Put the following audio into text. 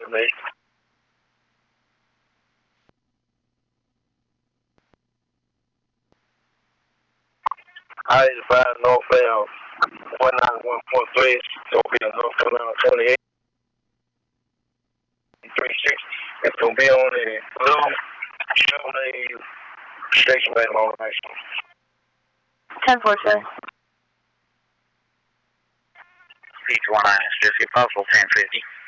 me. I-85 North Ave, 191.3, Sophia, North Carolina, 28, 36. It's going to be on the blue Chevrolet station wagon on the next one. 10-4, sir. Each one is just get possible 1050.